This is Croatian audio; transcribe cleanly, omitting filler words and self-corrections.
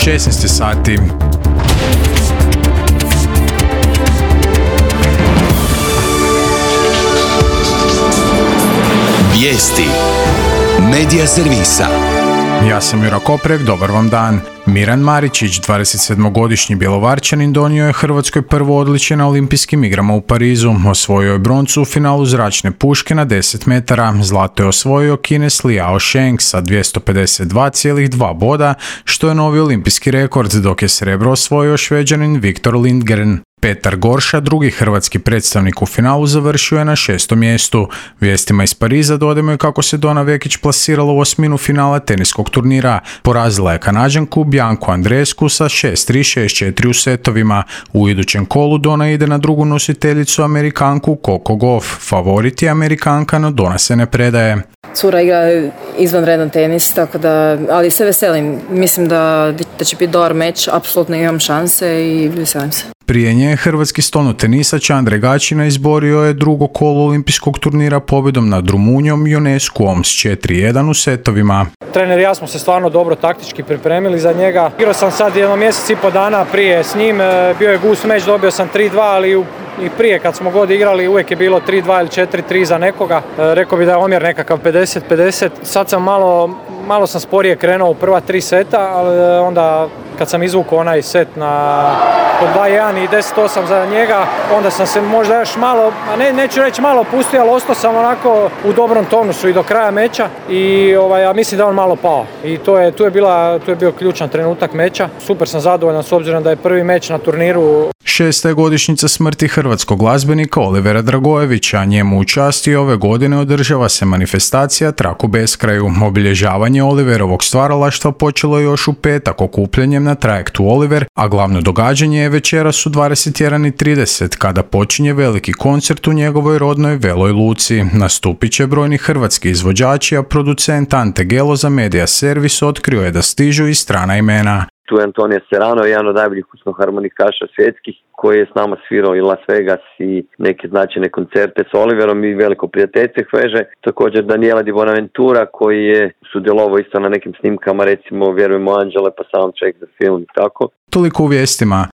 16 sati. Vijesti Medija servisa. Ja sam Jura Koprek, dobar vam dan. Miran Maričić, 27-godišnji Bjelovarčanin, donio je Hrvatskoj prvo odličje na olimpijskim igrama u Parizu. Osvojio je broncu u finalu zračne puške na 10 metara. Zlato je osvojio Kines Liao Sheng sa 252,2 boda, što je novi olimpijski rekord, dok je srebro osvojio Šveđanin Viktor Lindgren. Petar Gorša, drugi hrvatski predstavnik u finalu, završio je na 6. mjestu. Vijestima iz Pariza dodajemo je kako se Dona Vekić plasirala u osminu finala teniskog turnira. Porazila je Kanađanku Biancu Andreescu sa 6-3, 6-4 u setovima. U idućem kolu Dona ide na drugu nositeljicu, Amerikanku Coco Gauff. Favorit je Amerikanka, no Dona se ne predaje. Cura igra izvanredan tenis, tako da, ali se veselim. Mislim da će biti dobar meč, apsolutno imam šanse i veselim se. Prije nje hrvatski stolnotenisač Andrej Gaćina izborio je drugo kolo olimpijskog turnira pobjedom nad Rumunjom Ionescuom s 4-1 u setovima. Trener i ja smo se stvarno dobro taktički pripremili za njega. Igrao sam sad jedno mjesec i po dana prije s njim, bio je gust meč, dobio sam 3-2, ali i prije kad smo god igrali uvijek je bilo 3-2 ili 4-3 za nekoga. Rekao bi da je omjer nekakav 50-50. Sad sam malo sam sporije krenuo u prva 3 seta, ali onda kad sam izvukao onaj set od 2-1 i 10-8 za njega, onda sam se možda još malo, neću reći malo pustio, ali ostao sam onako u dobrom tonusu i do kraja meča i ja mislim da on malo pao. I tu je bio ključan trenutak meča. Super sam zadovoljan s obzirom da je prvi meč na turniru. 6. godišnjica smrti hrvatskog glazbenika Olivera Dragojevića. Njemu u časti ove godine održava se manifestacija Trak u beskraju. Obilježavanje Oliverovog stvaralaštva počelo je još u petak okupljanjem na trajektu Oliver, a glavno događanje je večeras u 21:30 kada počinje veliki koncert u njegovoj rodnoj Veloj Luci. Nastupit će brojni hrvatski izvođači, a producent Ante Gelo za Medija servis otkrio je da stižu i strana imena. Tu je Antonio Serrano, jedan od najboljih harmonikaša svjetskih, koji je s nama svirao i Las Vegas i neke značajne koncerte s Oliverom i veliko prijateljstvo veže. Također Daniela Di Bonaventura, koji je sudjelovao isto na nekim snimkama, recimo Vjerujemo Anđele pa Soundtrack za film i tako. Toliko u vijestima.